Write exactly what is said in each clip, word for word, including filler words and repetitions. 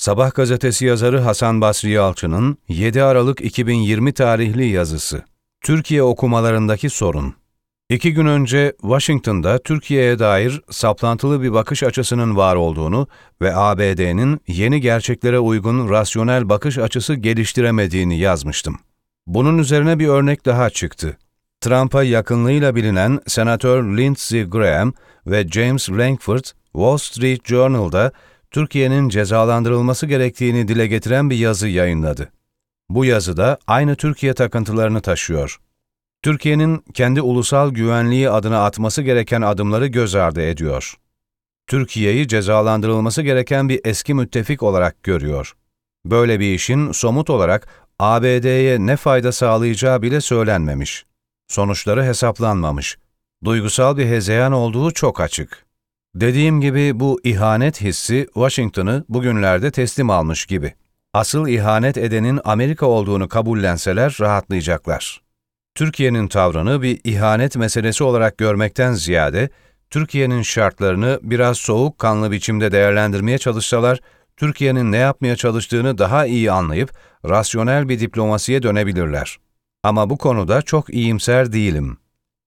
Sabah gazetesi yazarı Hasan Basri Yalçın'ın yedi Aralık iki bin yirmi tarihli yazısı. Türkiye okumalarındaki sorun. İki gün önce Washington'da Türkiye'ye dair saplantılı bir bakış açısının var olduğunu ve A B D'nin yeni gerçeklere uygun rasyonel bakış açısı geliştiremediğini yazmıştım. Bunun üzerine bir örnek daha çıktı. Trump'a yakınlığıyla bilinen Senatör Lindsey Graham ve James Lankford, Wall Street Journal'da Türkiye'nin cezalandırılması gerektiğini dile getiren bir yazı yayınladı. Bu yazıda aynı Türkiye takıntılarını taşıyor. Türkiye'nin kendi ulusal güvenliği adına atması gereken adımları göz ardı ediyor. Türkiye'yi cezalandırılması gereken bir eski müttefik olarak görüyor. Böyle bir işin somut olarak A B D'ye ne fayda sağlayacağı bile söylenmemiş. Sonuçları hesaplanmamış. Duygusal bir hezeyan olduğu çok açık. Dediğim gibi bu ihanet hissi Washington'ı bugünlerde teslim almış gibi. Asıl ihanet edenin Amerika olduğunu kabullenseler rahatlayacaklar. Türkiye'nin tavrını bir ihanet meselesi olarak görmekten ziyade, Türkiye'nin şartlarını biraz soğukkanlı biçimde değerlendirmeye çalışsalar, Türkiye'nin ne yapmaya çalıştığını daha iyi anlayıp, rasyonel bir diplomasiye dönebilirler. Ama bu konuda çok iyimser değilim.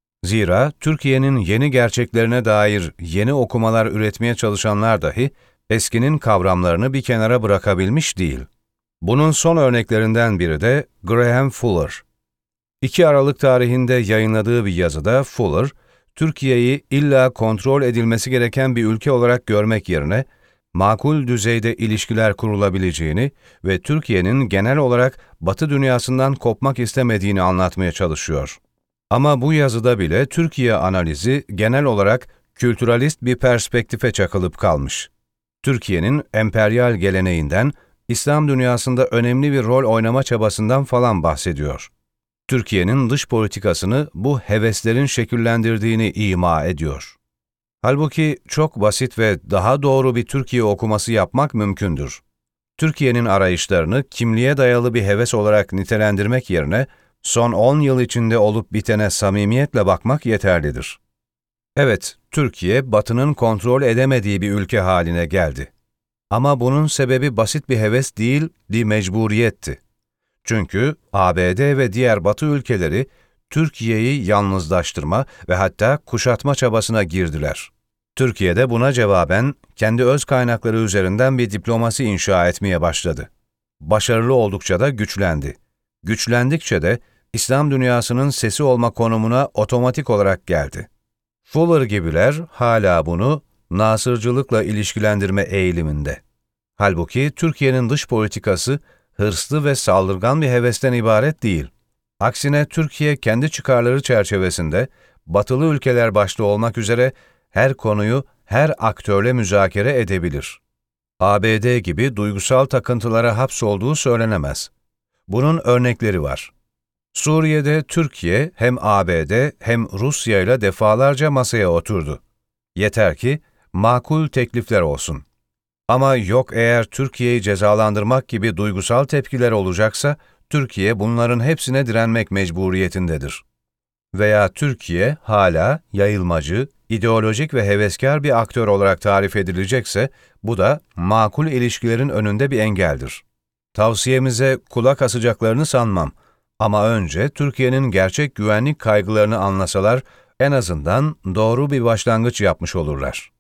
Zira Türkiye'nin yeni gerçeklerine dair yeni okumalar üretmeye çalışanlar dahi, eskinin kavramlarını bir kenara bırakabilmiş değil. Bunun son örneklerinden biri de Graham Fuller. iki Aralık tarihinde yayınladığı bir yazıda Fuller, Türkiye'yi illa kontrol edilmesi gereken bir ülke olarak görmek yerine, makul düzeyde ilişkiler kurulabileceğini ve Türkiye'nin genel olarak Batı dünyasından kopmak istemediğini anlatmaya çalışıyor. Ama bu yazıda bile Türkiye analizi genel olarak kültüralist bir perspektife çakılıp kalmış. Türkiye'nin emperyal geleneğinden, İslam dünyasında önemli bir rol oynama çabasından falan bahsediyor. Türkiye'nin dış politikasını bu heveslerin şekillendirdiğini ima ediyor. Halbuki çok basit ve daha doğru bir Türkiye okuması yapmak mümkündür. Türkiye'nin arayışlarını kimliğe dayalı bir heves olarak nitelendirmek yerine, son on yıl içinde olup bitene samimiyetle bakmak yeterlidir. Evet, Türkiye, Batı'nın kontrol edemediği bir ülke haline geldi. Ama bunun sebebi basit bir heves değil, bir mecburiyetti. Çünkü A B D ve diğer Batı ülkeleri, Türkiye'yi yalnızlaştırma ve hatta kuşatma çabasına girdiler. Türkiye de buna cevaben, kendi öz kaynakları üzerinden bir diplomasi inşa etmeye başladı. Başarılı oldukça da güçlendi. Güçlendikçe de, İslam dünyasının sesi olma konumuna otomatik olarak geldi. Fuller gibiler hala bunu Nasırcılıkla ilişkilendirme eğiliminde. Halbuki Türkiye'nin dış politikası hırslı ve saldırgan bir hevesten ibaret değil. Aksine Türkiye kendi çıkarları çerçevesinde batılı ülkeler başta olmak üzere her konuyu her aktörle müzakere edebilir. A B D gibi duygusal takıntılara hapsolduğu söylenemez. Bunun örnekleri var. Suriye'de Türkiye hem A B D hem Rusya ile defalarca masaya oturdu. Yeter ki makul teklifler olsun. Ama yok eğer Türkiye'yi cezalandırmak gibi duygusal tepkiler olacaksa, Türkiye bunların hepsine direnmek mecburiyetindedir. Veya Türkiye hala yayılmacı, ideolojik ve heveskar bir aktör olarak tarif edilecekse, bu da makul ilişkilerin önünde bir engeldir. Tavsiyemize kulak asacaklarını sanmam. Ama önce Türkiye'nin gerçek güvenlik kaygılarını anlasalar, en azından doğru bir başlangıç yapmış olurlar.